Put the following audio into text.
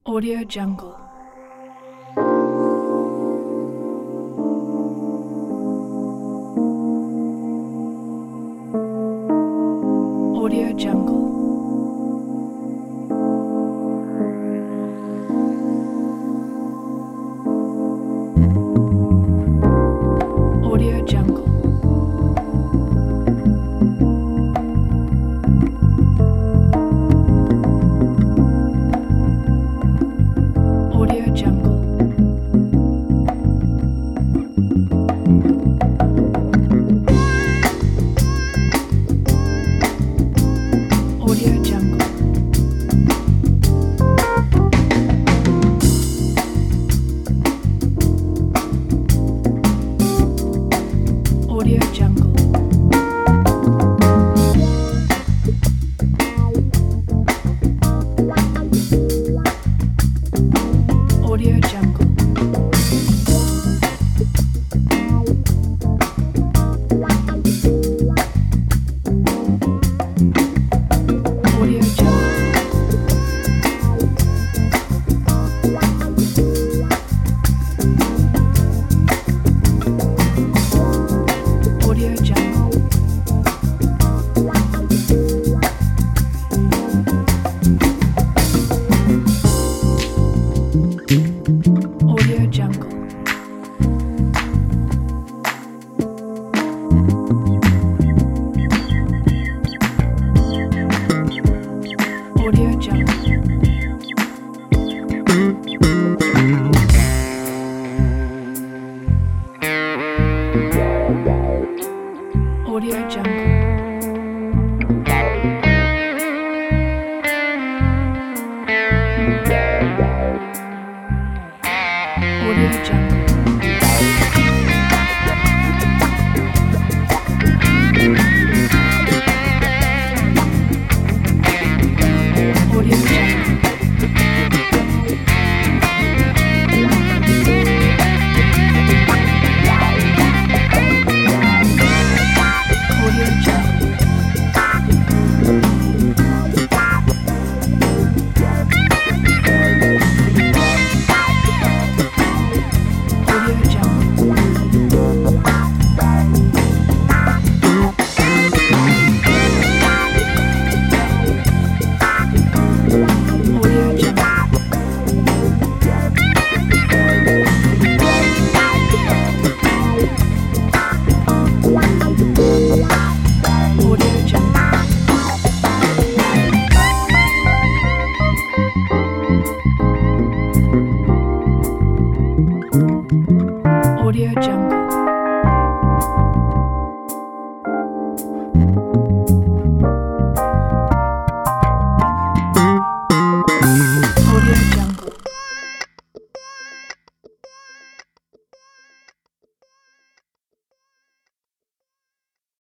Audio Jungle. Audio Jungle. Audio Jungle. Audio Jungle. Audio Jungle. Audio Jungle. Audio Jungle. Audio Jungle. Audio Jungle. Audio Jungle. Audio Jungle. Audio Jungle. Audio Jungle. Audio Jungle. Audio Jungle. Audio Jungle. Audio Jungle. Audio Jungle. Audio Jungle.